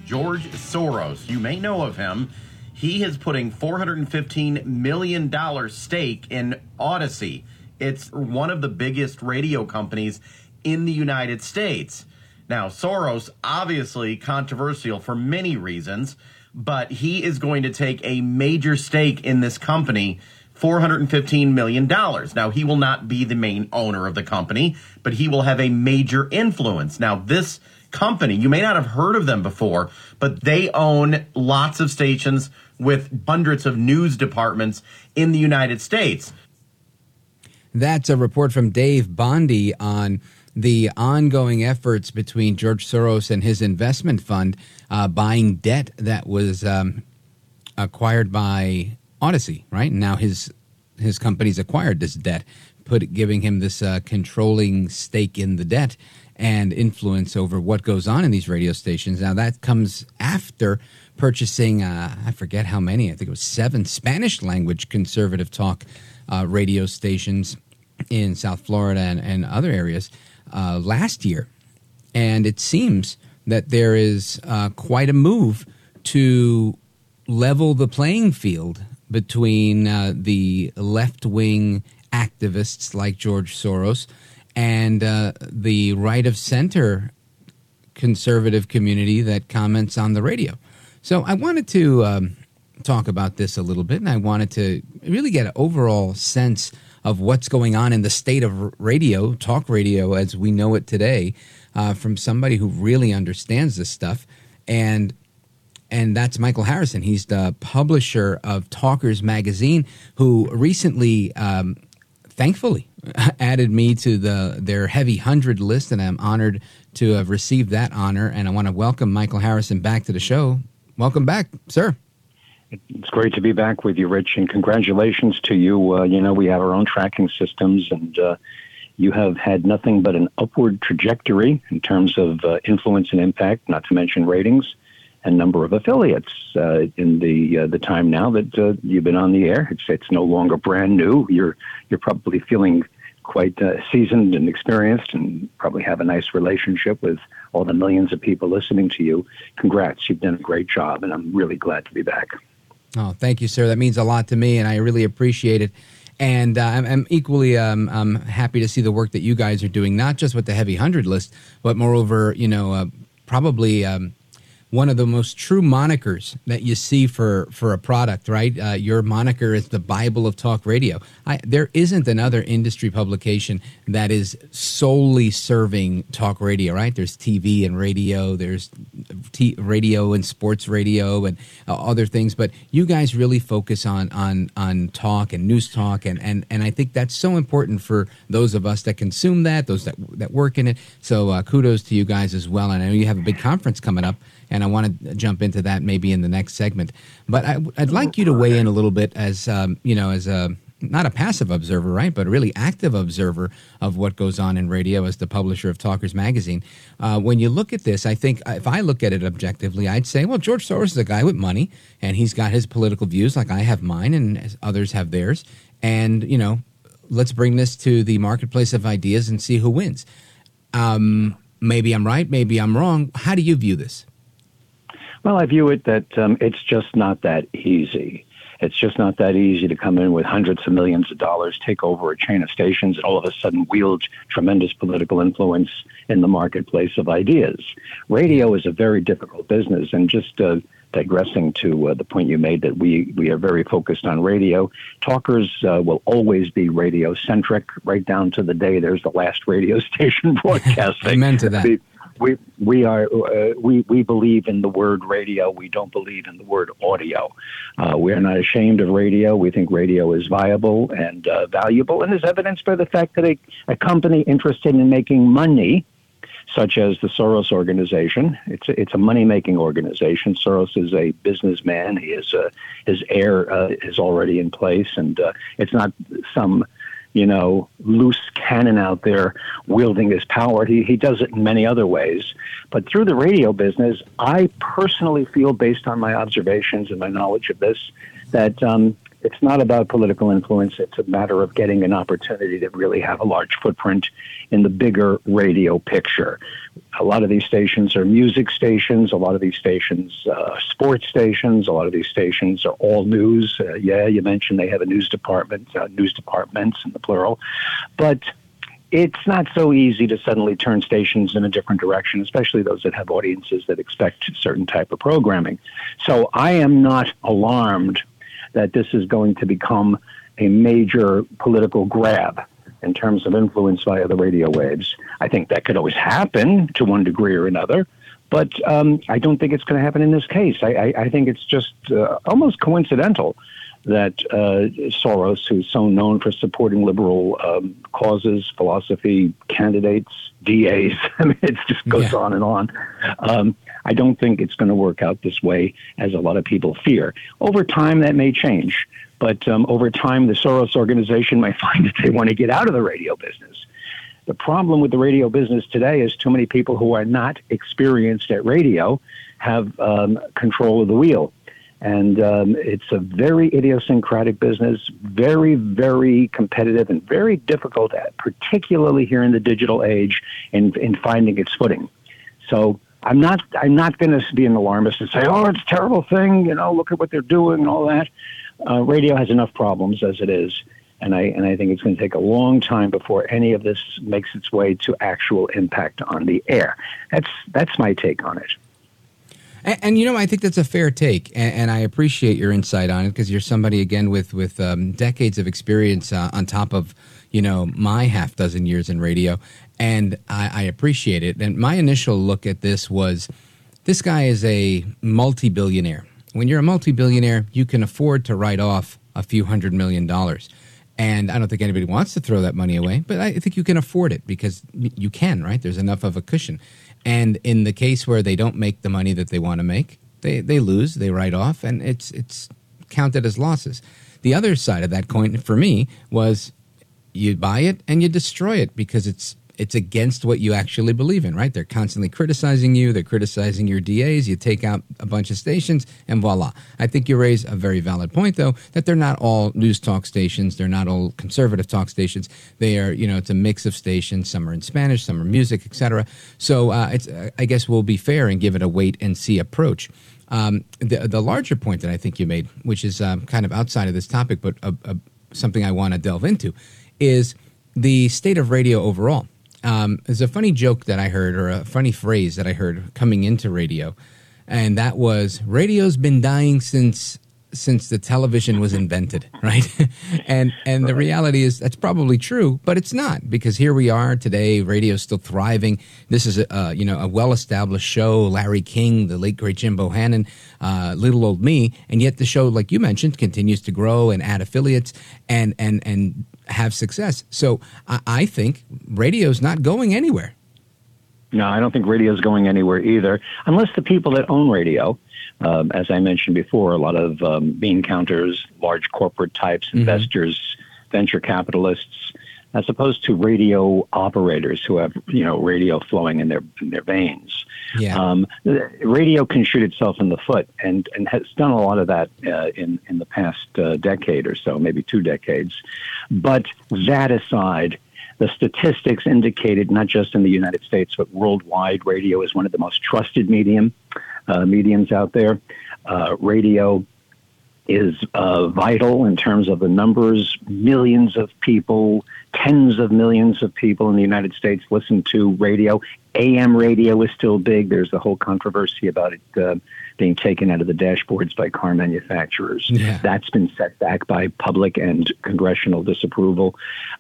George Soros. You may know of him. He is putting $415 million stake in Odyssey. It's one of the biggest radio companies in the United States. Now, Soros, obviously controversial for many reasons, but he is going to take a major stake in this company, $415 million. Now, he will not be the main owner of the company, but he will have a major influence. Now, this company, you may not have heard of them before, but they own lots of stations with hundreds of news departments in the United States. That's a report from Dave Bondi on the ongoing efforts between George Soros and his investment fund buying debt that was acquired by Odyssey, right? Now his company's acquired this debt, giving him this controlling stake in the debt and influence over what goes on in these radio stations. Now that comes after purchasing, I forget how many, I think it was 7 Spanish-language conservative talk radio stations in South Florida and other areas last year. And it seems that there is quite a move to level the playing field between the left-wing activists like George Soros and the right-of-center conservative community that comments on the radio. So I wanted to talk about this a little bit, and I wanted to really get an overall sense of what's going on in the state of radio, talk radio as we know it today, from somebody who really understands this stuff. And that's Michael Harrison. He's the publisher of Talkers Magazine, who recently, thankfully, added me to their Heavy 100 list, and I'm honored to have received that honor. And I want to welcome Michael Harrison back to the show. Welcome back, sir. It's great to be back with you, Rich, and congratulations to you. We have our own tracking systems, and you have had nothing but an upward trajectory in terms of influence and impact, not to mention ratings and number of affiliates in the time now that you've been on the air. It's no longer brand new. You're probably feeling quite seasoned and experienced, and probably have a nice relationship with all the millions of people listening to you. Congrats. You've done a great job, and I'm really glad to be back. Oh, thank you, sir. That means a lot to me, and I really appreciate it. And I'm equally I'm happy to see the work that you guys are doing, not just with the Heavy 100 list, but moreover, probably one of the most true monikers that you see for a product, right? Your moniker is the Bible of talk radio. There isn't another industry publication that is solely serving talk radio, right? There's TV and radio, there's radio and sports radio and other things, but you guys really focus on talk and news talk, and I think that's so important for those of us that consume that, those that work in it. So kudos to you guys as well. And I know you have a big conference coming up, and I want to jump into that maybe in the next segment. But I'd like you to weigh in a little bit as, as a not a passive observer, right, but a really active observer of what goes on in radio as the publisher of Talkers Magazine. When you look at this, I think if I look at it objectively, I'd say, well, George Soros is a guy with money, and he's got his political views like I have mine and others have theirs. And, let's bring this to the marketplace of ideas and see who wins. Maybe I'm right, maybe I'm wrong. How do you view this? Well, I view it that it's just not that easy. It's just not that easy to come in with hundreds of millions of dollars, take over a chain of stations, and all of a sudden wield tremendous political influence in the marketplace of ideas. Radio is a very difficult business, and just digressing to the point you made that we are very focused on radio. Talkers will always be radio-centric, right down to the day there's the last radio station broadcasting. Amen to that. We believe in the word radio. We don't believe in the word audio. We are not ashamed of radio. We think radio is viable and valuable, and is evidenced by the fact that a company interested in making money, such as the Soros organization, it's a money-making organization. Soros is a businessman. His heir is already in place, and it's not some loose cannon out there wielding his power. He does it in many other ways. But through the radio business, I personally feel, based on my observations and my knowledge of this, that It's not about political influence. It's a matter of getting an opportunity to really have a large footprint in the bigger radio picture. A lot of these stations are music stations. A lot of these stations, sports stations. A lot of these stations are all news. You mentioned they have a news department, news departments in the plural. But it's not so easy to suddenly turn stations in a different direction, especially those that have audiences that expect a certain type of programming. So I am not alarmed that this is going to become a major political grab in terms of influence via the radio waves. I think that could always happen to one degree or another, but I don't think it's going to happen in this case. I think it's just almost coincidental that Soros, who's so known for supporting liberal causes, philosophy, candidates, DAs, I mean, it just goes on and on. I don't think it's going to work out this way, as a lot of people fear. Over time, that may change. But over time, the Soros organization might find that they want to get out of the radio business. The problem with the radio business today is too many people who are not experienced at radio have control of the wheel. And it's a very idiosyncratic business, very, very competitive and very difficult, particularly here in the digital age, in finding its footing. So I'm not going to be an alarmist and say, oh, it's a terrible thing, look at what they're doing and all that. Radio has enough problems as it is, and I think it's going to take a long time before any of this makes its way to actual impact on the air. That's my take on it. And I think that's a fair take, and I appreciate your insight on it, because you're somebody, again, with decades of experience on top of, my half dozen years in radio, and I appreciate it. And my initial look at this was, this guy is a multi-billionaire. When you're a multi-billionaire, you can afford to write off a few $100 million. And I don't think anybody wants to throw that money away, but I think you can afford it because you can, right? There's enough of a cushion. And in the case where they don't make the money that they want to make, they lose, they write off, and it's counted as losses. The other side of that coin for me was you buy it and you destroy it because it's against what you actually believe in, right? They're constantly criticizing you. They're criticizing your DAs. You take out a bunch of stations, and voila. I think you raise a very valid point, though, that they're not all news talk stations. They're not all conservative talk stations. They are, it's a mix of stations. Some are in Spanish, some are music, etc. So I guess we'll be fair and give it a wait-and-see approach. The larger point that I think you made, which is kind of outside of this topic, but something I want to delve into, is the state of radio overall. There's a funny joke that I heard, or a funny phrase that I heard coming into radio, and that was, radio's been dying since the television was invented, right? and the reality is that's probably true, but it's not, because here we are today. Radio's still thriving. This is a well-established show. Larry King, the late great Jim Bohannon, Little Old Me, and yet the show, like you mentioned, continues to grow and add affiliates and have success. So I think radio's not going anywhere. No, I don't think radio's going anywhere either, unless the people that own radio, as I mentioned before, a lot of bean counters, large corporate types, investors, venture capitalists, as opposed to radio operators who have radio flowing in their veins. Yeah. Radio can shoot itself in the foot, and has done a lot of that in the past decade or so, maybe 2 decades. But that aside, the statistics indicated, not just in the United States, but worldwide, radio is one of the most trusted mediums out there. Radio is vital in terms of the numbers. Millions of people, tens of millions of people in the United States listen to radio. AM radio is still big. There's the whole controversy about it being taken out of the dashboards by car manufacturers. Yeah. That's been set back by public and congressional disapproval.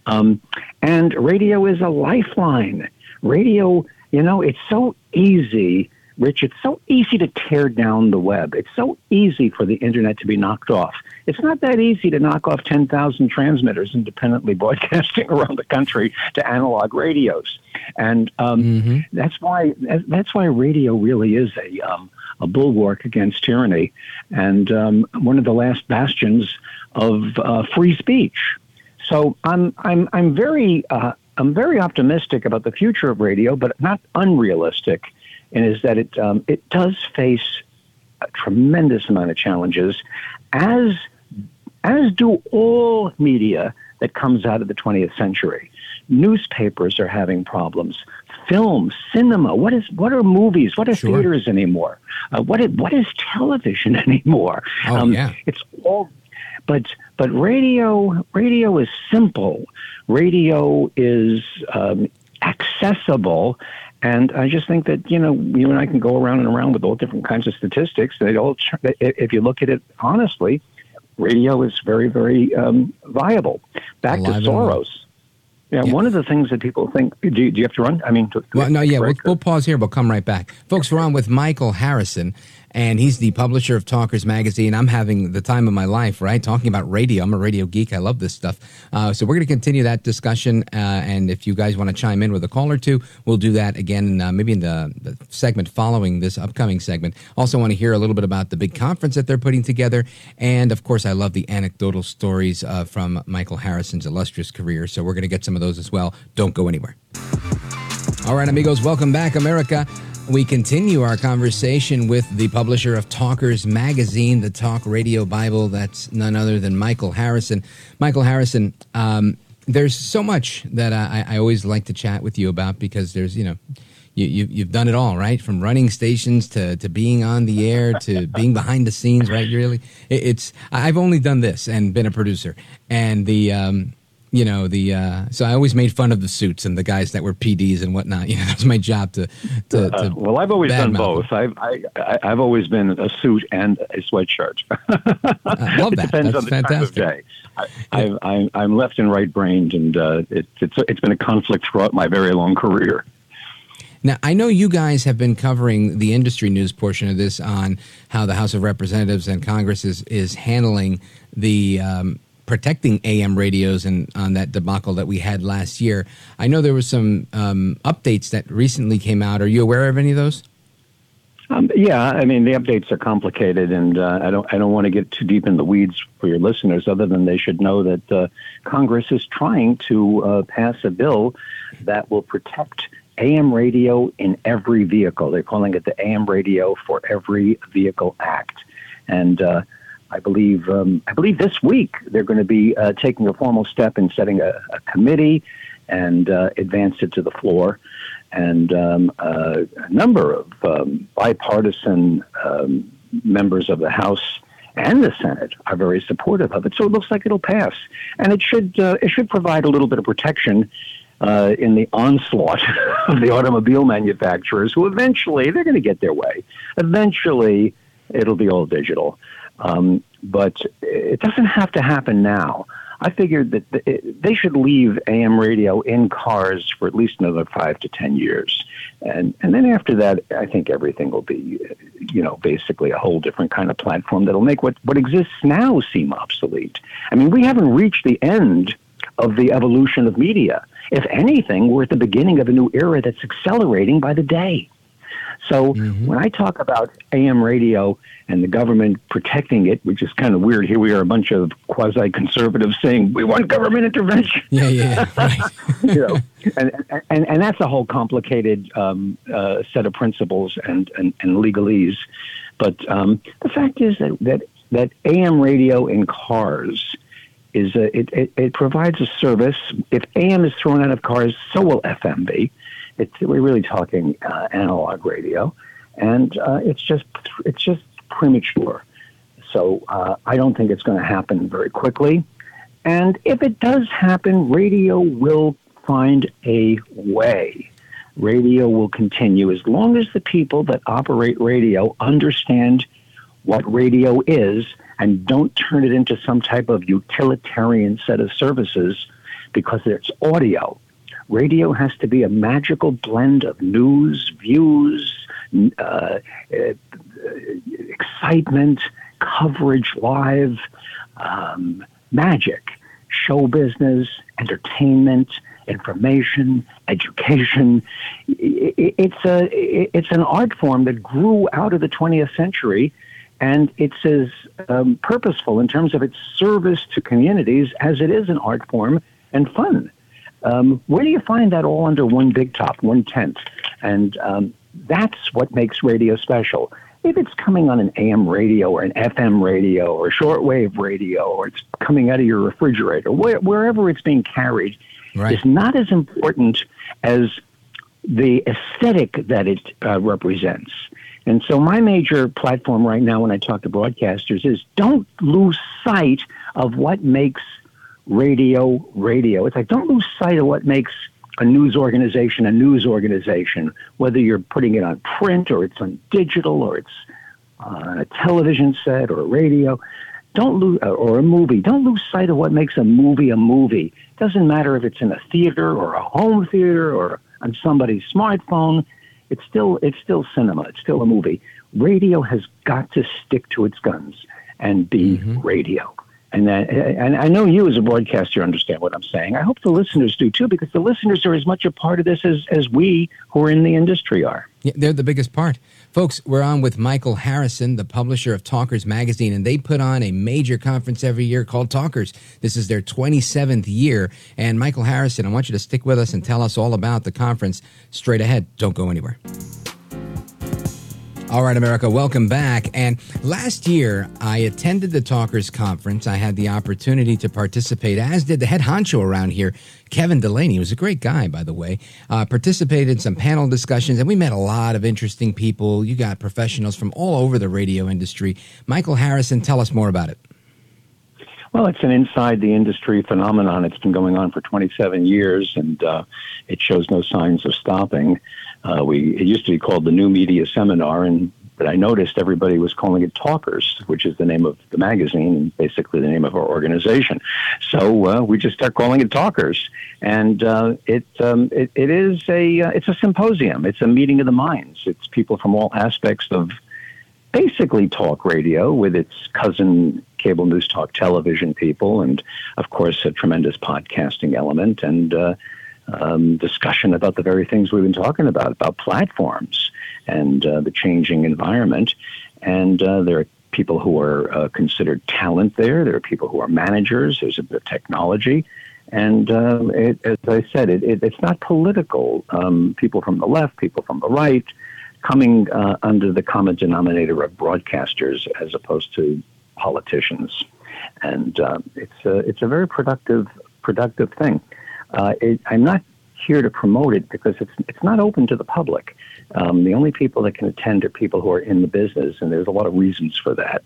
And radio is a lifeline. Radio, it's so easy, Rich, it's so easy to tear down the web. It's so easy for the internet to be knocked off. It's not that easy to knock off 10,000 transmitters independently broadcasting around the country to analog radios. And that's why radio really is a bulwark against tyranny, and one of the last bastions of free speech. So I'm very optimistic about the future of radio, but not unrealistic. And is that it does face a tremendous amount of challenges, as as do all media that comes out of the 20th century. Newspapers are having problems. Film, cinema. What are movies? What are theaters anymore? What is television anymore? Yeah. It's all. But radio is simple. Radio is accessible. And I just think that, you and I can go around and around with all different kinds of statistics. If you look at it honestly, radio is very, very viable. Back to Soros. Yeah, one of the things that people think. Do you have to run? I mean, we'll pause here. We'll come right back, folks. We're on with Michael Harrison, and he's the publisher of Talkers Magazine. I'm having the time of my life, right? Talking about radio. I'm a radio geek. I love this stuff. So we're going to continue that discussion. And if you guys want to chime in with a call or two, we'll do that again, maybe in the segment following this upcoming segment. Also want to hear a little bit about the big conference that they're putting together. And of course, I love the anecdotal stories from Michael Harrison's illustrious career. So we're going to get some of those as well. Don't go anywhere. All right, amigos, welcome back, America. We continue our conversation with the publisher of Talkers Magazine, the Talk Radio Bible. That's none other than Michael Harrison. Michael Harrison, there's so much that I always like to chat with you about because there's, you've done it all, right? From running stations to being on the air to being behind the scenes, right? I've only done this and been a producer. And so I always made fun of the suits and the guys that were PDs and whatnot. That was my job to well, I've always done both. I've always been a suit and a sweatshirt. I love that. Depends That's on the fantastic. time of day. I'm left and right brained, and it's been a conflict throughout my very long career. Now, I know you guys have been covering the industry news portion of this on how the House of Representatives and Congress is handling the protecting AM radios and on that debacle that we had last year. I know there was some updates that recently came out. Are you aware of any of those? Yeah, I mean, the updates are complicated, and I don't want to get too deep in the weeds for your listeners, other than they should know that Congress is trying to pass a bill that will protect AM radio in every vehicle. They're calling it the AM Radio for Every Vehicle Act. And I believe this week they're going to be taking a formal step in setting a committee and advance it to the floor. And a number of bipartisan members of the House and the Senate are very supportive of it. So it looks like it'll pass, and it should provide a little bit of protection in the onslaught of the automobile manufacturers, who eventually they're going to get their way. Eventually, it'll be all digital, but it doesn't have to happen now. I figured that they should leave AM radio in cars for at least another 5 to 10 years. And then after that, I think everything will be, basically a whole different kind of platform that'll make what exists now seem obsolete. I mean, we haven't reached the end of the evolution of media. If anything, we're at the beginning of a new era that's accelerating by the day. So when I talk about AM radio and the government protecting it, which is kind of weird, here we are, a bunch of quasi-conservatives saying we want government intervention. Yeah, right. And that's a whole complicated set of principles and legalese. But the fact is that AM radio in cars is it provides a service. If AM is thrown out of cars, so will FM be. We're really talking analog radio, and it's just premature. So I don't think it's going to happen very quickly. And if it does happen, radio will find a way. Radio will continue as long as the people that operate radio understand what radio is and don't turn it into some type of utilitarian set of services because it's audio. Radio has to be a magical blend of news, views, excitement, coverage live, magic, show business, entertainment, information, education. It's an art form that grew out of the 20th century, and it's as purposeful in terms of its service to communities as it is an art form and fun. Where do you find that all under one big top, 1/10? And that's what makes radio special. if it's coming on an AM radio or an FM radio or shortwave radio, or it's coming out of your refrigerator, wherever it's being carried, Right. is not as important as the aesthetic that it represents. And so my major platform right now when I talk to broadcasters is don't lose sight of what makes radio radio. It's like don't lose sight of what makes a news organization, whether you're putting it on print or it's on digital or it's on a television set or a radio. Don't lose, or a movie. Don't lose sight of what makes a movie a movie. It doesn't matter if it's in a theater or a home theater or on somebody's smartphone. It's still cinema. It's still a movie. Radio has got to stick to its guns and be radio. And I know you as a broadcaster understand what I'm saying. I hope the listeners do too, because the listeners are as much a part of this as we who are in the industry are. Yeah, they're the biggest part. Folks, we're on with Michael Harrison, the publisher of Talkers Magazine, and they put on a major conference every year called Talkers. This is their 27th year. And Michael Harrison, I want you to stick with us and tell us all about the conference straight ahead. Don't go anywhere. All right, America, welcome back. And last year, I attended the Talkers Conference. I had the opportunity to participate, as did the head honcho around here, Kevin Delaney, who's a great guy, by the way, participated in some panel discussions, and we met a lot of interesting people. You got professionals from all over the radio industry. Michael Harrison, tell us more about it. Well, it's an inside the industry phenomenon. It's been going on for 27 years, and it shows no signs of stopping. It used to be called the New Media Seminar, but I noticed everybody was calling it Talkers, which is the name of the magazine and basically the name of our organization. So we just start calling it Talkers, and it's a symposium. It's a meeting of the minds. It's people from all aspects of basically talk radio with its cousin cable news talk television people, and of course a tremendous podcasting element and discussion about the very things we've been talking about platforms and the changing environment. And there are people who are considered talent there. There are people who are managers. There's a bit of technology. And as I said, it's not political. People from the left, people from the right, coming under the common denominator of broadcasters as opposed to politicians. And it's a very productive thing. I'm not here to promote it because it's not open to the public. The only people that can attend are people who are in the business, and there's a lot of reasons for that.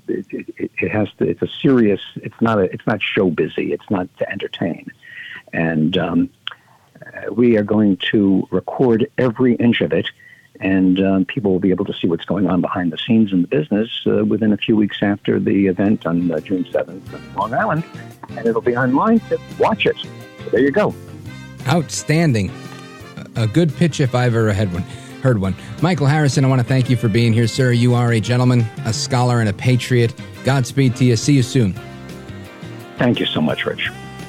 It's a serious. It's not show busy. It's not to entertain, and we are going to record every inch of it. And people will be able to see what's going on behind the scenes in the business within a few weeks after the event on June 7th in Long Island. And it'll be online to watch it. So there you go. Outstanding. A good pitch if I've ever heard one. Michael Harrison, I want to thank you for being here, sir. You are a gentleman, a scholar, and a patriot. Godspeed to you. See you soon. Thank you so much, Rich.